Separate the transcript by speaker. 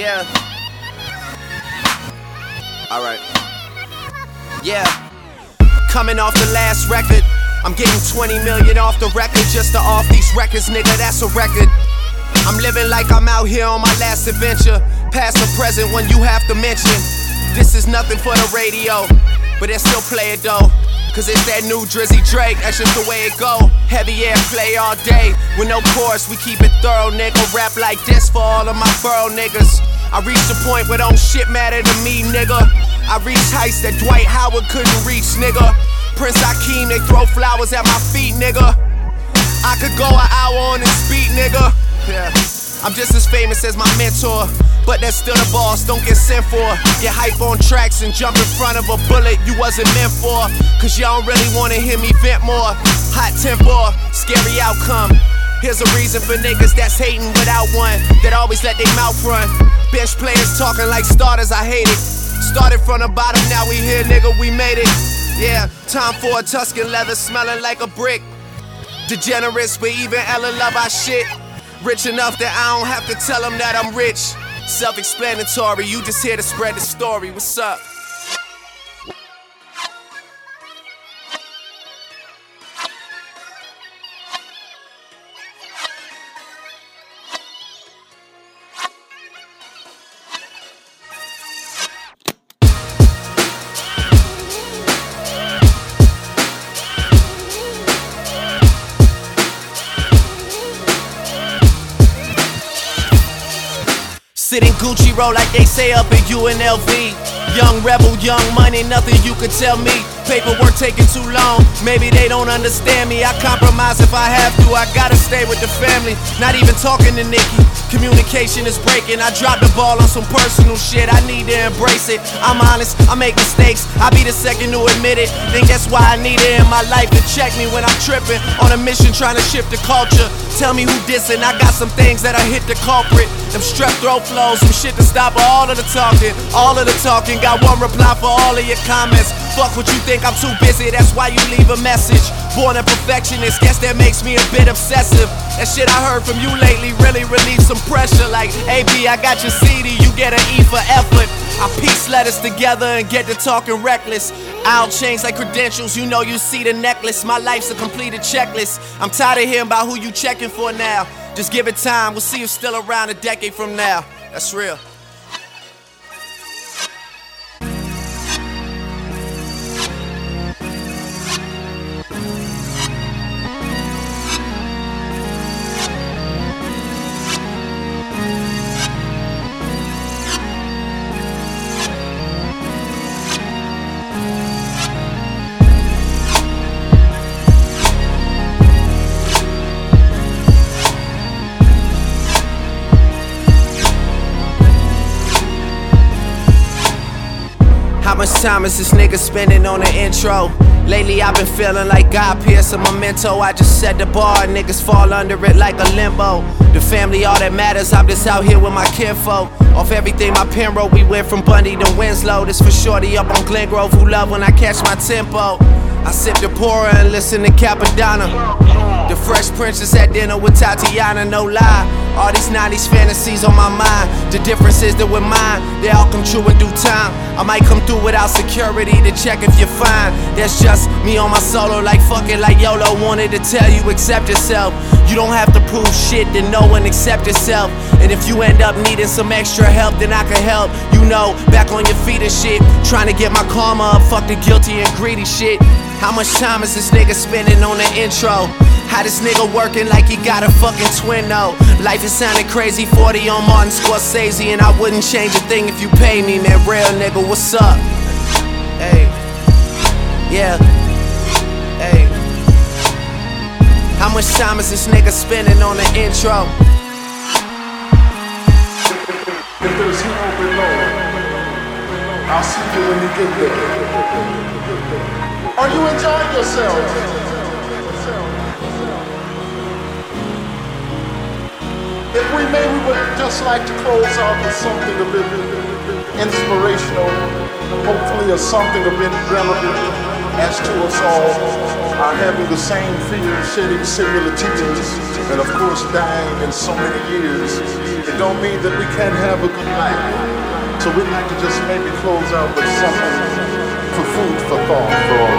Speaker 1: Yeah. Alright. Yeah. Coming off the last record, I'm getting 20 million off the record just to off these records, nigga, that's a record. I'm living like I'm out here on my last adventure. Past or present when you have to mention. This is nothing for the radio, but they still play it though. Cause it's that new Drizzy Drake, that's just the way it go. Heavy airplay all day, with no chorus, we keep it thorough, nigga. Rap like this for all of my borough niggas. I reached the point where don't shit matter to me, nigga. I reached heights that Dwight Howard couldn't reach, nigga. Prince Hakeem, they throw flowers at my feet, nigga. I could go an hour on this beat, nigga. Yeah. I'm just as famous as my mentor, but that's still the boss, don't get sent for. Get hype on tracks and jump in front of a bullet you wasn't meant for. Cause y'all don't really wanna hear me vent more. Hot tempo, scary outcome. Here's a reason for niggas that's hating without one, that always let their mouth run. Bench players talking like starters, I hate it. Started from the bottom, now we here, nigga, we made it. Yeah, time for a Tuscan leather smelling like a brick. Degenerates, but even Ella love our shit. Rich enough that I don't have to tell them that I'm rich. Self-explanatory, you just here to spread the story. What's up? Sitting Gucci roll like they say up in UNLV. Young rebel, young money, nothing you could tell me. Paperwork taking too long, maybe they don't understand me. I compromise if I have to, I gotta stay with the family. Not even talking to Nikki, communication is breaking. I dropped the ball on some personal shit, I need to embrace it. I'm honest, I make mistakes, I'll be the second to admit it. Think that's why I need it in my life to check me when I'm tripping. On a mission trying to shift the culture. Tell me who dissing, I got some things that I hit the culprit. Them strep throat flows, some shit to stop all of the talking. All of the talking, got one reply for all of your comments. Fuck what you think, I'm too busy, that's why you leave a message. Born a perfectionist, guess that makes me a bit obsessive. That shit I heard from you lately really relieved some pressure. Like, AB, I got your CD, you get an E for effort. I piece letters together and get to talking reckless. I'll change like credentials, you know you see the necklace. My life's a completed checklist. I'm tired of hearing about who you checking for now. Just give it time, we'll see if still around a decade from now. That's real. How much time is this nigga spending on the intro? Lately I've been feeling like God Pierce a memento. I just set the bar, niggas fall under it like a limbo. The family all that matters, I'm just out here with my kinfolk. Off everything my pen wrote, we went from Bundy to Winslow. This for shorty up on Glen Grove who love when I catch my tempo. I sip the pourer and listen to Capadonna. The Fresh Princess at dinner with Tatiana, no lie. All these 90s fantasies on my mind. The difference is that with mine, they all come true in due time. I might come through without security to check if you're fine. That's just me on my solo, like fucking like YOLO. Wanted to tell you, accept yourself. You don't have to prove shit to no one, accept yourself. And if you end up needing some extra help, then I can help. You know, back on your feet and shit. Trying to get my karma up, fuck the guilty and greedy shit. How much time is this nigga spending on the intro? How this nigga working like he got a fucking twin though? Life is sounding crazy, 40 on Martin Scorsese, and I wouldn't change a thing if you pay me, man. Real nigga, what's up? Hey, yeah, hey. How much time is this nigga spending on the intro?
Speaker 2: If there's hell below, I'll see you when you get there. Are you enjoying yourself? If we may, we would just like to close out with something a bit inspirational, hopefully, or something a bit relevant. as to us all, are having the same fear, shedding similar tears, and of course dying in so many years, it don't mean that we can't have a good life. So we'd like to just maybe close out with something for food for thought for all